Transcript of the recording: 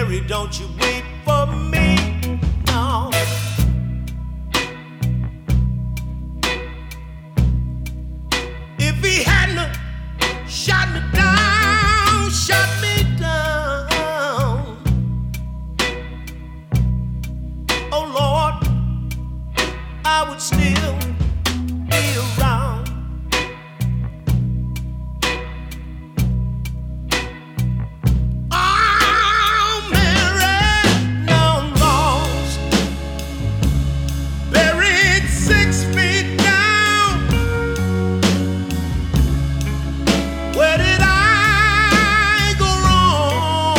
Mary, don't you wait for me, no. If he hadn't shot me down, oh Lord, I would still be around.